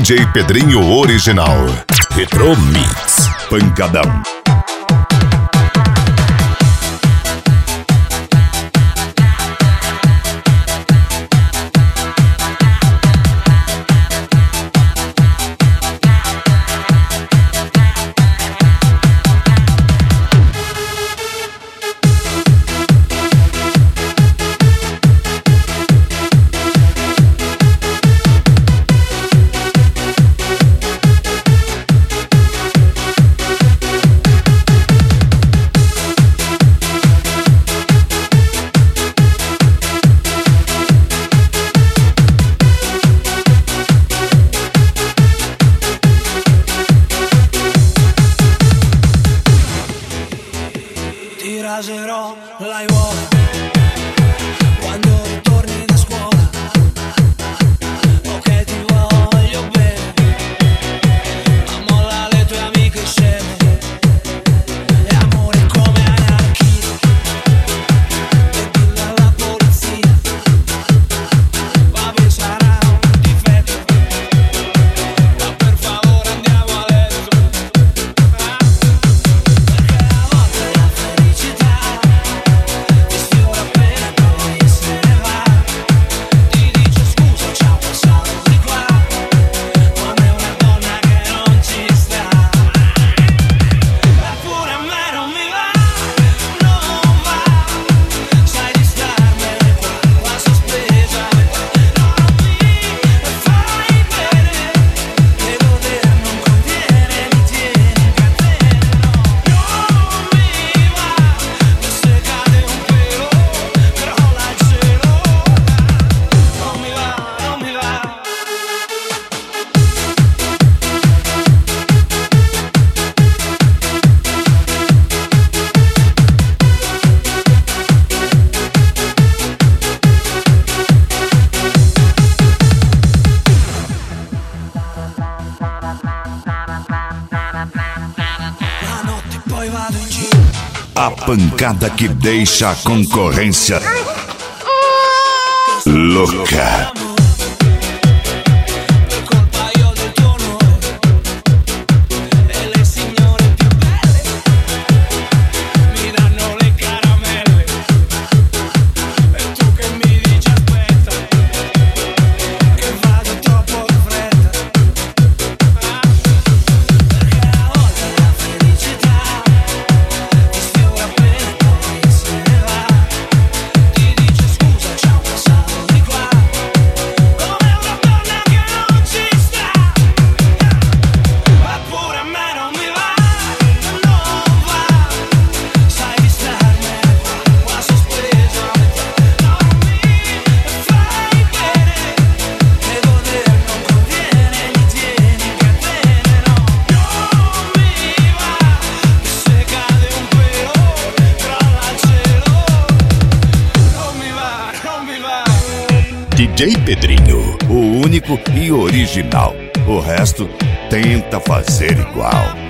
DJ Pedrinho Original. Retro Mix. Pancadão. Ti raserò l'aiuola quando ritorni da scuola. Ok, ti voglio bene, ma molla le tue amiche sceme. E amore come anarchia, e dillo alla polizia. Vabbè, sarà un difetto, ma per favore andiamo a letto. Perché a volte la felicità ti sfiora appena poi se ne va. Ti dice scusa, ci ha passato di qua, come una donna che non ci sta. Eppure a me non mi va, non va. Sai di starmene qua sospesa. Non mi fai bene, che godere non conviene, mi tieni in catene. Non mi va, se cade un pelo, crolla il cielo. Non mi va, non mi va. La notte poi vado in giro. A pancada que deixa a concorrência louca. Per colpa io del tuo onore e le signore più belle mi danno le caramelle. E tu che mi dici aspetta, che vado troppo di fretta. Perché a volte la felicità ti sfiora appena poi se ne va. Ti dice scusa, ci ha passato di qua, come una donna che non ci sta. Eppure a me non mi va, non va. Sai di starmene qua sospesa. Non mi fai bene, che godere non conviene, mi tieni in catene. Non mi va, se cade un pelo, crolla il cielo. Non mi va, non mi va. DJ Pedrinho, o único e original. O resto tenta fazer igual.